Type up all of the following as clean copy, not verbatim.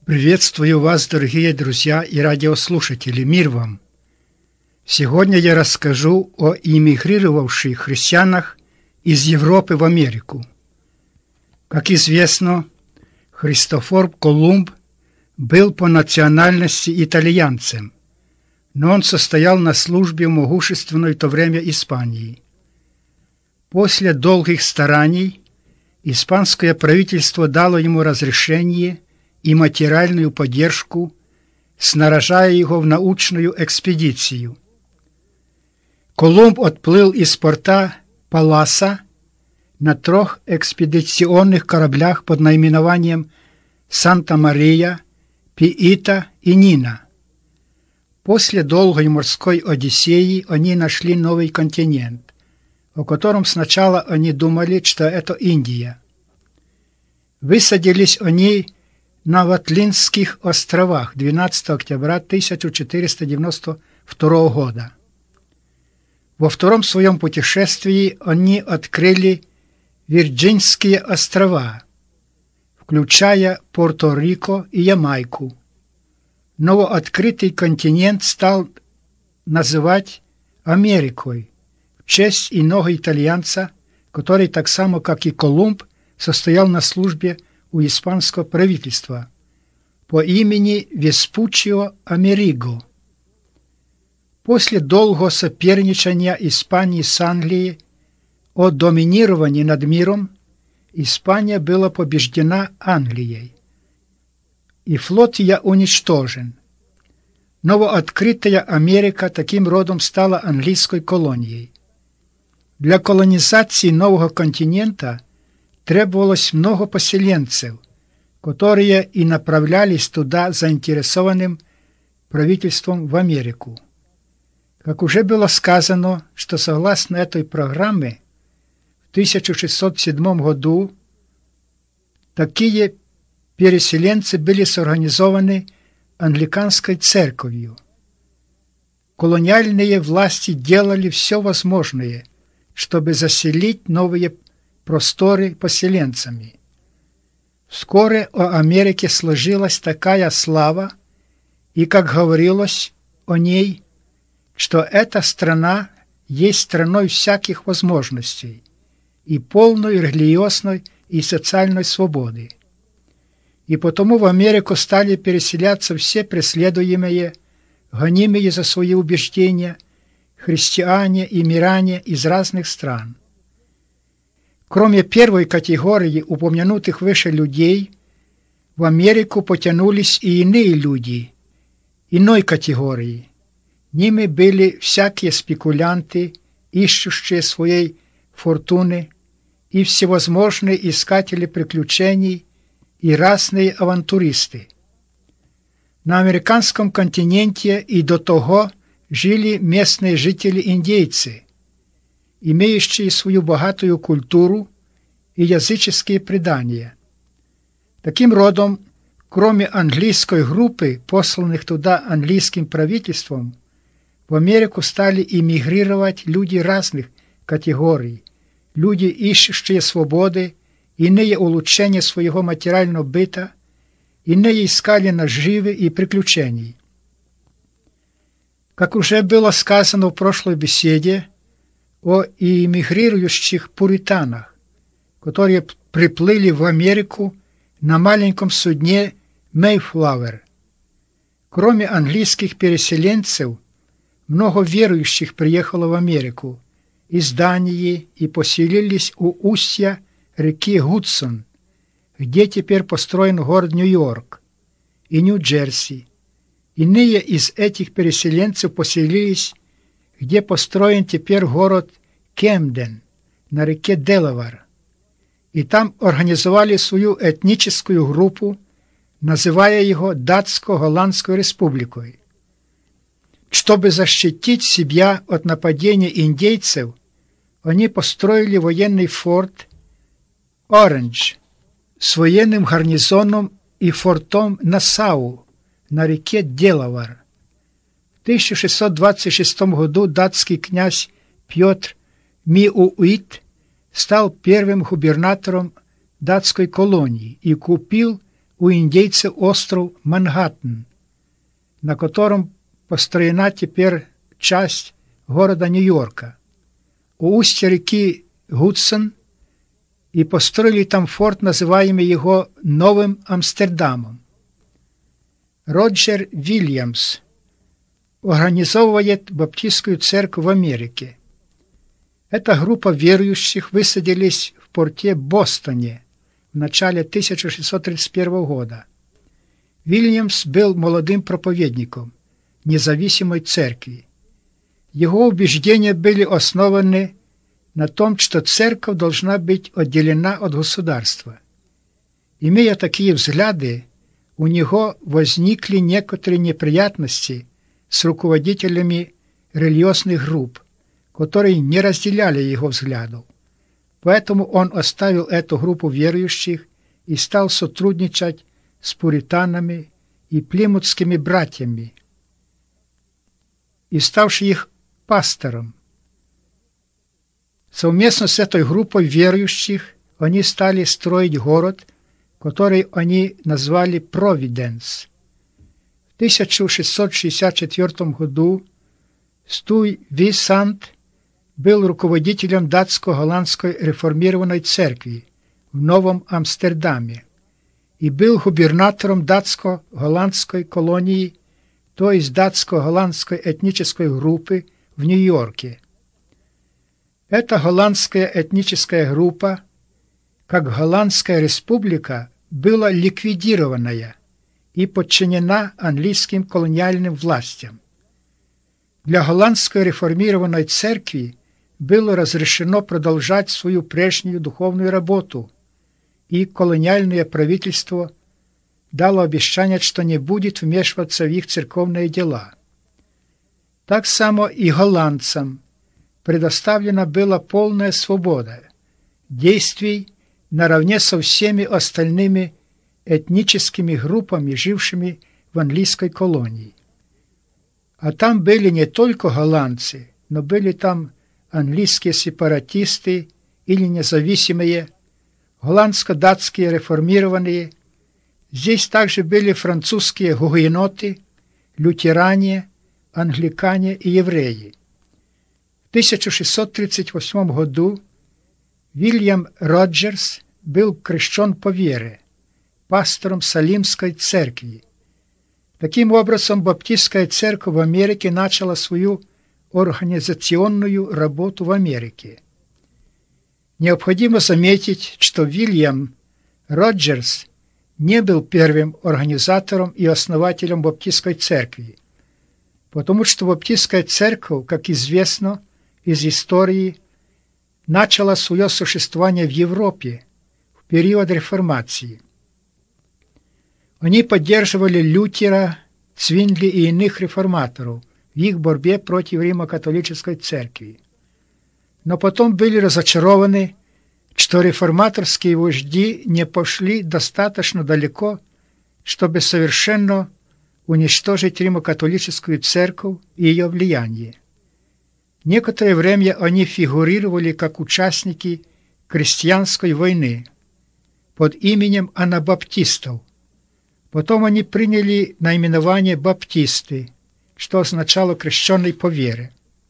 Приветствую вас, дорогие друзья и радиослушатели, мир вам! Сегодня я расскажу о эмигрировавших христианах из Европы в Америку. Как известно, Христофор Колумб был по национальности итальянцем, но он состоял на службе в могущественной в то время Испании. После долгих стараний испанское правительство дало ему разрешение и материальную поддержку, снаряжая его в научную экспедицию. Колумб отплыл из порта Паласа на 3 экспедиционных кораблях под наименованием «Санта-Мария», «Пиита» и «Нина». После долгой морской одиссеи они нашли новый континент, о котором сначала они думали, что это Индия. Высадились они на Ватлинских островах 12 октября 1492 года. Во втором своем путешествии они открыли Вирджинские острова, включая Пуэрто-Рико и Ямайку. Новооткрытый континент стал называть Америкой в честь иного итальянца, который так само, как и Колумб, состоял на службе у испанского правительства по имени Веспуччио Америго. После долгого соперничания Испании с Англией о доминировании над миром Испания была побеждена Англией, и флот ее уничтожен. Новооткрытая Америка таким родом стала английской колонией. Для колонизации нового континента требовалось много поселенцев, которые и направлялись туда заинтересованным правительством в Америку. Как уже было сказано, что согласно этой программе в 1607 году такие переселенцы были сорганизованы англиканской церковью. Колониальные власти делали все возможное, чтобы заселить новые просторы поселенцами. Вскоре о Америке сложилась такая слава, и, как говорилось о ней, что эта страна есть страной всяких возможностей и полной религиозной и социальной свободы. И потому в Америку стали переселяться все преследуемые, гонимые за свои убеждения, христиане и миряне из разных стран. Кроме первой категории упомянутых выше людей, в Америку потянулись и иные люди, иной категории. Ними были всякие спекулянты, ищущие своей фортуны, и всевозможные искатели приключений, и разные авантюристы. На американском континенте и до того жили местные жители-индейцы, имеющие свою богатую культуру и языческие предания. Таким родом, кроме английской группы, посланных туда английским правительством, в Америку стали эмигрировать люди разных категорий, люди, ищущие свободы, иные улучшения своего материального быта, иные искали наживы и приключений. Как уже было сказано в прошлой беседе о эмигрирующих пуританах, которые приплыли в Америку на маленьком судне «Мейфлауэр». Кроме английских переселенцев, много верующих приехало в Америку из Дании и поселились у устья реки Гудсон, где теперь построен город Нью-Йорк, и Нью-Джерси. Иные из этих переселенцев поселились, где построен теперь город Кемден на реке Делавар, и там организовали свою этническую группу, называя его Датско-Голландской республикой. Чтобы защитить себя от нападения индейцев, они построили военный форт Ориндж с военным гарнизоном и фортом Нассау на реке Делавар. В 1626 году датский князь Петр Миуит стал первым губернатором датской колонии и купил у индейцев остров Манхэттен, на котором построена теперь часть города Нью-Йорка, у устья реки Гудсон, и построили там форт, называемый его Новым Амстердамом. Роджер Вильямс организовывает баптистскую церковь в Америке. Эта группа верующих высадились в порте Бостоне в начале 1631 года. Вильямс был молодым проповедником независимой церкви. Его убеждения были основаны на том, что церковь должна быть отделена от государства. Имея такие взгляды, у него возникли некоторые неприятности с руководителями религиозных групп, которые не разделяли его взглядов. Поэтому он оставил эту группу верующих и стал сотрудничать с пуританами и плимутскими братьями, и ставший их пастором. Совместно с этой группой верующих они стали строить город, который они назвали Провиденс. В 1664 году Стуйвисант был руководителем датско-голландской реформированной церкви в Новом Амстердаме и был губернатором датско-голландской колонии, то есть датско-голландской этнической группы в Нью-Йорке. Эта голландская этническая группа, как Голландская республика, была ликвидированная и подчинена английским колониальным властям. Для голландской реформированной церкви было разрешено продолжать свою прежнюю духовную работу, и колониальное правительство дало обещание, что не будет вмешиваться в их церковные дела. Так само и голландцам предоставлена была полная свобода действий наравне со всеми остальными этническими группами, жившими в английской колонии. А там были не только голландцы, но были там английские сепаратисты или независимые, голландско-датские реформированные. Здесь также были французские гугеноты, лютеране, англикане и евреи. В 1638 году Вильям Роджерс был крещен по вере, пастором Салимской церкви. Таким образом, баптистская церковь в Америке начала свою организационную работу в Америке. Необходимо заметить, что Вильям Роджерс не был первым организатором и основателем баптистской церкви, потому что баптистская церковь, как известно из истории, начала свое существование в Европе в период реформации. Они поддерживали Лютера, Цвингли и иных реформаторов в их борьбе против Римо-католической церкви. Но потом были разочарованы, что реформаторские вожди не пошли достаточно далеко, чтобы совершенно уничтожить Римо-католическую церковь и ее влияние. Некоторое время они фигурировали как участники крестьянской войны под именем анабаптистов. Потом они приняли наименование баптисты, что означало крещенный по вере.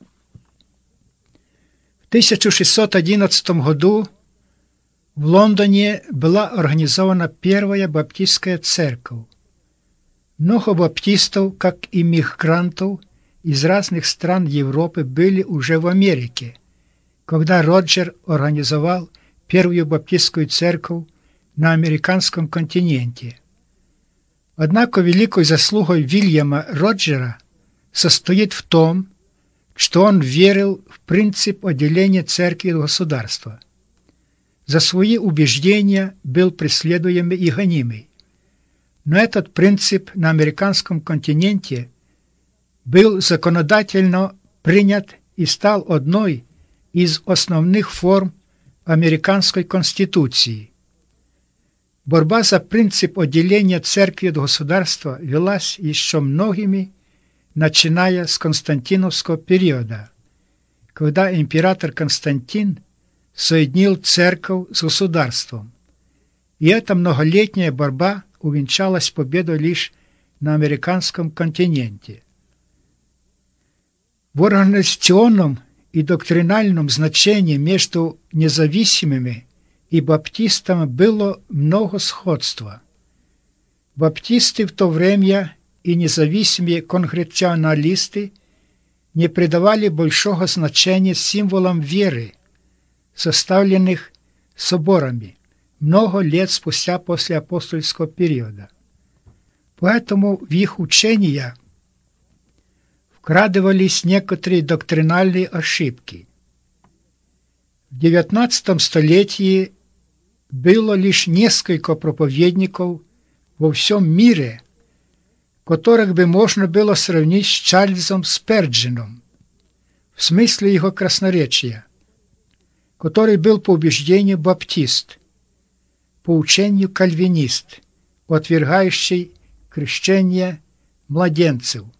В 1611 году в Лондоне была организована первая баптистская церковь. Много баптистов, как и мигрантов, из разных стран Европы были уже в Америке, когда Роджер организовал первую баптистскую церковь на американском континенте. Однако великой заслугой Вильяма Роджера состоит в том, что он верил в принцип отделения церкви от государства. За свои убеждения был преследуемый и гонимый. Но этот принцип на американском континенте был законодательно принят и стал одной из основных форм американской конституции. Борьба за принцип отделения церкви от государства велась еще многими, начиная с константиновского периода, когда император Константин соединил церковь с государством. И эта многолетняя борьба увенчалась победой лишь на американском континенте. В организационном и доктринальном значении между независимыми и баптистами было много сходства. Баптисты в то время и независимые конгрегационалисты не придавали большого значения символам веры, составленных соборами много лет спустя после апостольского периода. Поэтому в их учения вкрадывались некоторые доктринальные ошибки. В XIX столетии было лишь несколько проповедников во всем мире, которых бы можно было сравнить с Чарльзом Сперджином в смысле его красноречия, который был по убеждению баптист, по учению кальвинист, отвергающий крещение младенцев,